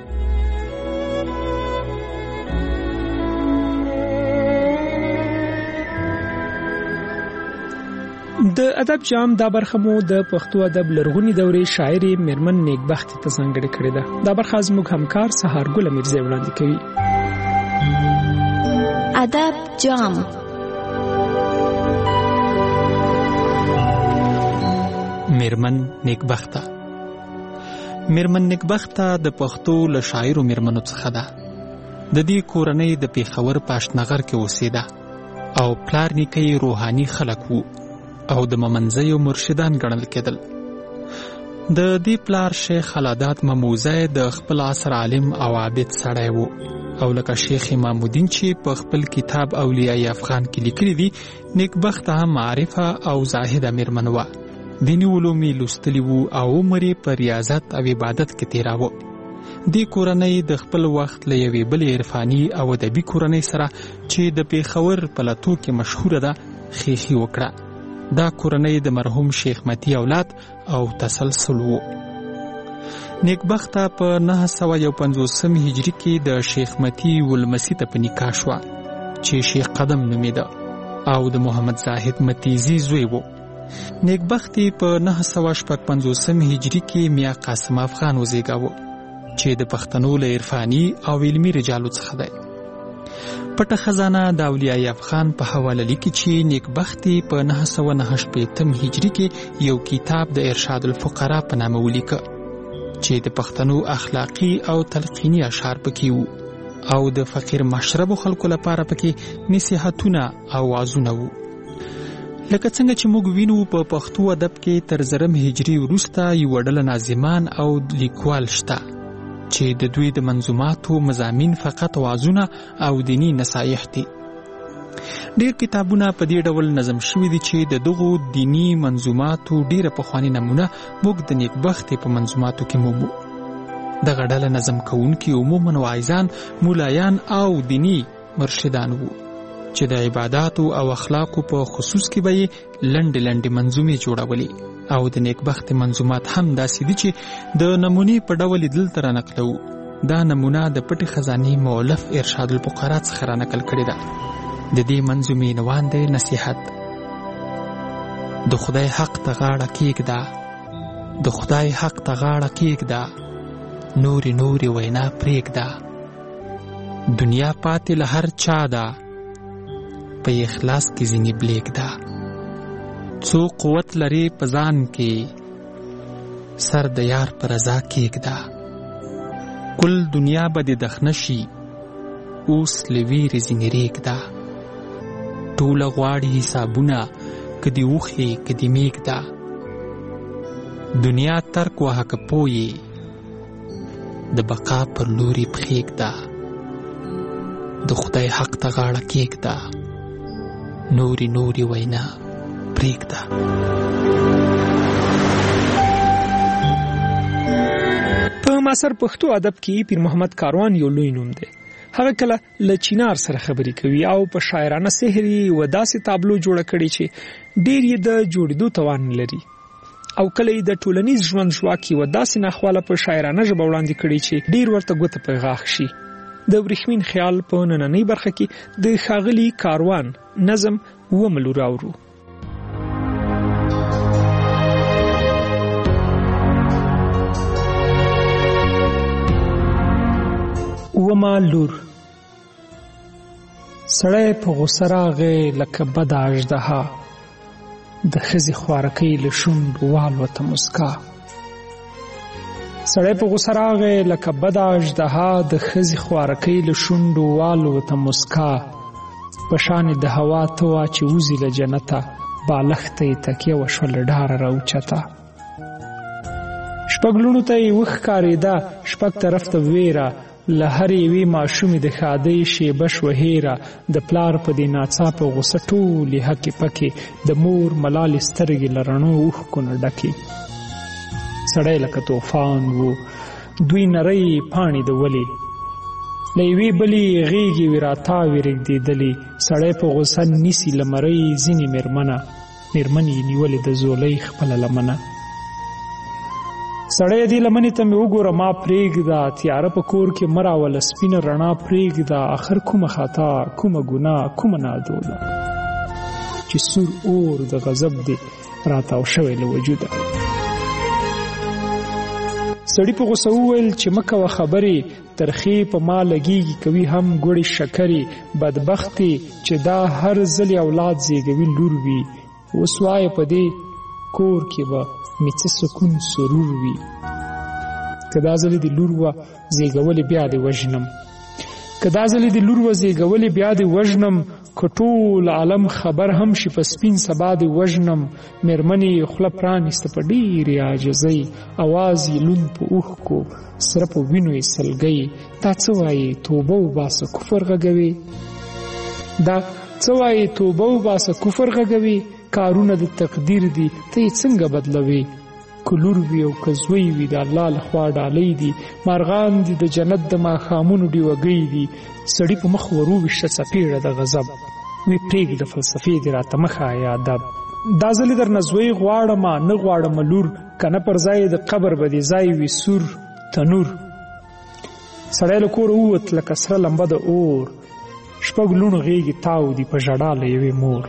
د ادب جام دا برخه مو د پښتو ادب لرغونی دورې شاعرې میرمن نیکبخت ته ځانګړې کړې ده. دا برخه زموږ همکار سهارګل میرزا وړاندې کوي.
ادب جام.
میرمن نیکبخت. میرمن نیکبخت د پښتو له شاعرو میرمنو څخه ده. د دې کورنۍ د پیښور په اشنغر کې اوسېده او پلار نیکه یې روحاني خلک وو او د ممنځیو مرشدان ګڼل کېدل. د دې پلار شیخ العادات مموزه د خپل عصر عالم او عابد سړی وو او لکه شیخ امام الدین چې په خپل کتاب اولیاء افغان کې لیکلي دي، نیکبخت هم معرفه او زاهده میرمن وه. دیني علوم یې لوستلي وو او عمر یې په ریاضت او عبادت کې تېراوه. دې کورنۍ د خپل وخت له یوې بلې عرفاني او ادبي کورنۍ سره چې د پیښور پلاتو کې مشهوره ده خیښي وکړه. دا کورنۍ د مرحوم شیخ متی اولاد او تسلسل وو. نیکبخت په نهه سوه یو پنځوسم هجري کې د شیخ متی ولمسی ته په نکاح شوه چې شیخ قدم نومېده او د محمد زاهد متیزي زوی وو. نیکبخت په نهه سوه شپږ پنځوسم هجري کې میا قاسم افغان وزیږاوه چې د پښتنو له عرفاني او علمي رجالو څخه دی. پټه خزانه د اولیاء افغان په حواله لیکي چې نیکبخت په نهه سوه نهه شپېتم هجري کې یو کتاب د ارشاد الفقراء په نامه ولیکه چې د پښتنو اخلاقی او تلقینی اشعار پکې وو او د فقیر مشربو خلکو لپاره پکې نصیحتونه او وعظونه وو. لکه څنګه چې موږ وینو په پښتو ادب کې تر زرم هجري وروسته یو ډله ناظمان او لیکوال شته چې د دوی د منظوماتو مضامین فقط وعظونه او دینی نصایح دي. ډیر کتابونه په دې ډول نظم شوي دي چې د دغو دینی منظوماتو ډیره پخواني نمونه موږ د نیکبخت په منظوماتو کې مومو. دغه ډله نظم کوونکي عموما واعظان، مولایان او دینی مرشدان وو چې د عباداتو او اخلاقو په خصوص کې به یې لنډې لنډې منظومې جوړولې او د نیکبخت منظومات هم داسې دي چې د نمونې په ډول یې دلته رانقلوو. دا نمونه د پټې خزانې مؤلف ارشاد الفقراء څخه رانقل کړې ده. د دې منظومې عنوان دی نصیحت. د خدای حق ته غاړه کېږده، د خدای حق ته غاړه کېږده، نورې نورې وینا پرېږده. دنیا پاتې له هر چا ده، په اخلاص کې ځینې بلیک ده. څو قوت لري په ځان کې، سر د یار پر رضا کېږده. کل دنیا به د دخنه شي، اوس له ویرې ځینې ریږده. ټوله غواړي حسابونه، که دې وخې که دې میږده. دنیا ترک وهه که پویې، د بقا پر لوري پښېږده. د خدای حق ته غاړه کېږده، نوري نوري وینا پرېږده.
په معاصر پښتو ادب کې پیر محمد کاروان یو لوی نوم دی. هغه کله له چینار سره خبرې کوي او په شاعرانه سحر یې و داسې تابلو جوړه کړي چې ډېر یې د جوړېدو توان لري، او کله یې د ټولنیز ژوند ژواک یې و داسې ناخواله په شاعرانه ژبه وړاندې کړي چې ډېر ورته ګوته په غاښ شي. د ورېښمین خیال په نننۍ برخه کې د ښاغلي کاروان نظم وملو راوړو. وما لور سړی په غوسه راغی لکه بده اژدها، د ښځې خوارکۍ له شونډو والوته مسکا. سړی په غوسه راغی لکه بده اژدها، د ښځې خوارکۍ له شونډو والوته مسکا. په شان د هوا ته وا چې وځي له جنته، بالښت ته یې تکیه وشوه له ډاره راوچته. شپږ لوڼو ته یې وښکارېده شپږ طرف ته ویره، له هرې یوې ماشومې د ښادۍ شیبه شوه هیره. د پلار په دې ناڅاپه غوسه ټولې هکې پکې، د مور ملالې سترګې له رڼو اوښکو نه ډکې. سړی لکه طوفان و، دوی نرۍ پاڼې د ولې، له یوې بلې غېږې وې راتاوې رېږدېدلې. سړی په غوسه نیسي له مرۍ ځینې مېرمنه، مېرمن یې نیولې د زولۍ خپله لمنه. سړی دې لمنې ته مې وګوره ما پرېږده، تیاره په کور کې مه راوله سپینه رڼا پرېږده. آخر کومه خطا کومه ګناه کومه نادوده، چې سور اور د غضب دې راتاو شوی له وجوده. سړي په غوسه وویل چې مه کوه خبرې، ترخې په ما لګېږي کوي هم ګوړې شکرې. بدبختې چې دا هر ځل اولاد زیږوي لور وي، اوس وایه په دې کور کې به مې څه سکون سرور وي. که دا ځلې د لور وه زیږولې بیا دې وژنم، که دا ځلې د لور وه زیږولې بیا دې وژنم. که ټول عالم خبر هم شي په سپین سبا دې وژنم. مېرمنې خوله پرانیسته په ډېرې عاجزۍ، اواز یې لوند په اوښکو سره په وینو یې سلګۍ. دا څه وایې توبه وباسه کفر غږوي، دا څه وایې توبه وباسه کفر غږوي. کارونه د تقدیر دي ته یې څنګه بدلوي، که لور وي او که زوی وي د الله لخوا ډالۍ دي. مارغان دي د جنت د ماښامونو ډیوګۍ دي. سړي په مخ وروویشته څپېړه د غضب، وی پرېږده فلسفې دې راته مه ښایه ادب. دا ځلې درنه زوی غواړم نه غواړم لور، که نه پر ځای د قبر به دې ځای وي سور تنور. سړی له کوره ووت لکه سره لمبه د اور، شپږ لوڼو غېږې تاو دي په ژړا له یوې مور.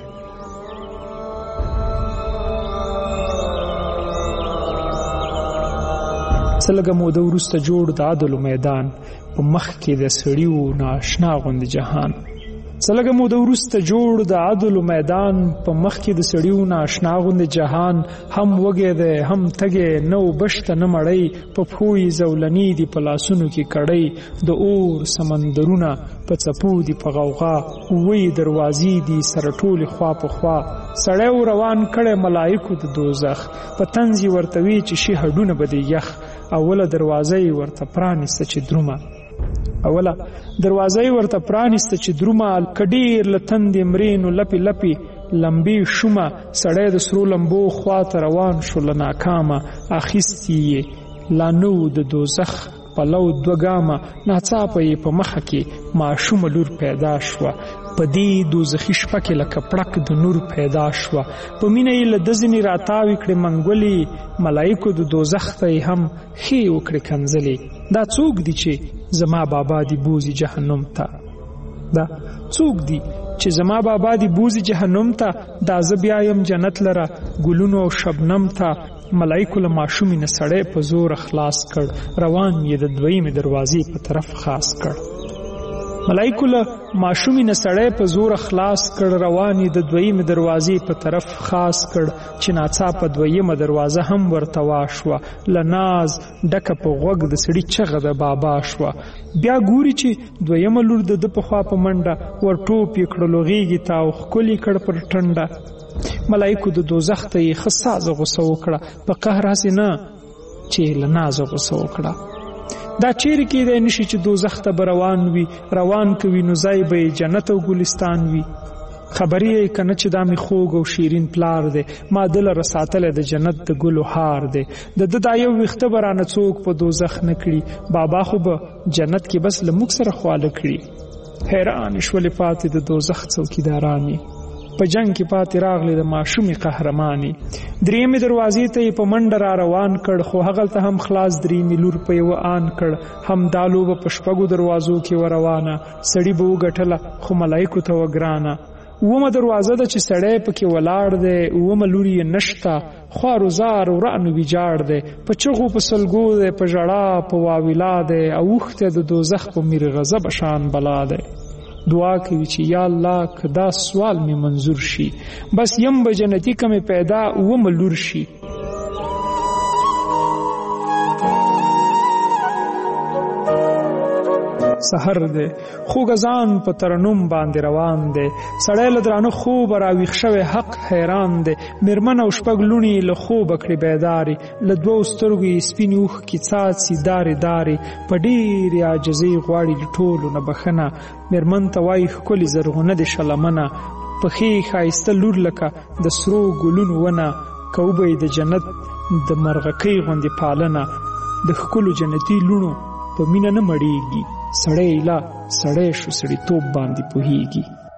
څه لږه موده وروسته جوړ د عدل میدان، په مخ کې د سړي و نااشنا غوندې جهان. څه لږه موده وروسته جوړ د عدل میدان، په مخ کې د سړي و نااشنا غوندې جهان. هم وږی دی هم تږی، نه اوبه شته نه مړۍ، په پښو یې زولنې دي په لاسونو کې کړۍ. د اور سمندرونه په څپو دي په غوغا، اووه دروازې دي سره ټولې خوا په خوا. سړی و روان کړی ملایکو د دوزخ، په طنز یې ورته وی چې شي هډونه به دې یخ. اوله دروازه یې ورته پرانیسته چې درومه، اوله دروازه یې ورته پرانیسته چې درومه. که ډېر له تندې مرې نو لپې لپې لمبې شومه. سړی د سرو لمبو خواته روان شو له ناکامه، اخیستي یې لا نه و د دوزخ پلو دوه ګامه. ناڅاپه یې په مخه کې ماشومه لور پیدا شوه، په دې دوزخي شپه کې لکه پړک د نور پیدا شوه. په مینه یې له ده ځینې راتاوې کړې منګولې، ملایکو د دوزخ ته یې هم ښې وکړې کنځلې. دا څوک دي چې زما بابا دي بوزي جهنم ته، دا څوک دي چې زما بابا دي بوزي جهنم ته. دا زه بیا یم جنت لره ګلونو او شبنم ته. ملایکو له ماشومې نه سړی په زوره خلاص کړ، روان یې د دویمې دروازې په طرف خاص کړ. ملایکو له ماشومې نه سړی په زوره خلاص کړ، روان یې د دویمې دروازې په طرف خاص کړ. چې ناڅاپه دویمه دروازه هم ورته واشوه، له ناز ډکه په غوږ د سړي چغه د بابا شوه. بیا ګوري چې دویمه لور د ده په خوا په منډه، ور ټوپ یې کړلو غېږې ته او ښکل یې کړ پر ټنډه. ملایکو د دوزخ ته یې ښه سازه غوسه وکړه، په قهر هسې نه چې له نازه غوسه وکړه. دا چیرې کېدی نشي چې دوزخ ته به روان وي، روان کوي نو ځای به یې جنت او ګلستان وي. خبرې یې که نه چې دا مې خوږ او شیرین پلار دی، ما ده لره ساتلی د جنت د ګلو هار دی. د ده دا یو ویښته به رانه څوک په دوزخ نه کړي، بابا خو به جنت کې بس له موږ سره خواله کړي. حیران شولې پاتې د دوزخ څوکیدارانې، په جنگ کې پاتې راغلی د ماشومې قهرماني. درېیمې دروازې ته یې په منډه را روان کړ، خو هغلته هم خلاص درېیمې لور په یوه آن کړ. همدا لوبه په شپږو دروازو کې وه روانه، سړي به وګټله خو ملایکو ته وه ګرانه. اومه دروازه ده چې سړی پکې ولاړ دی، اومه لور یې نشته، خوار وزار وران ویجاړ دی، په چغو په سلګو دی، په ژړا په واویلا دی، او اوښتی د دوزخ په میرغضب شان بلا دی. دعا کوي چې یا الله که دا سوال می منظور شي، بس یم به جنتی که می پیدا اومه لور شي. سحر دی خوږه ځان په ترنم باندې روان دی، سړی له درانه خوبه راویښ شوی حق حیران دی. میرمن او شپږ لوڼې له خوبه کړې بیدارې، له دوو سترګو یې سپینې اوښکې څاڅي دارې دارې، په ډېرې عاجزۍ غواړي له ټولو نه بښنه. میرمن ته وایي ښکلې زرغونه دې شلمنه، پښې ښایسته لور لکه د سرو ګلونو ونه، که وبه یې د جنت د مرغکۍ غوندې پالنه. د ښکلو جنتي لوڼو په مینه نه مړېږي، سړی لا سړی شو سړیتوب باندې پوهیږي.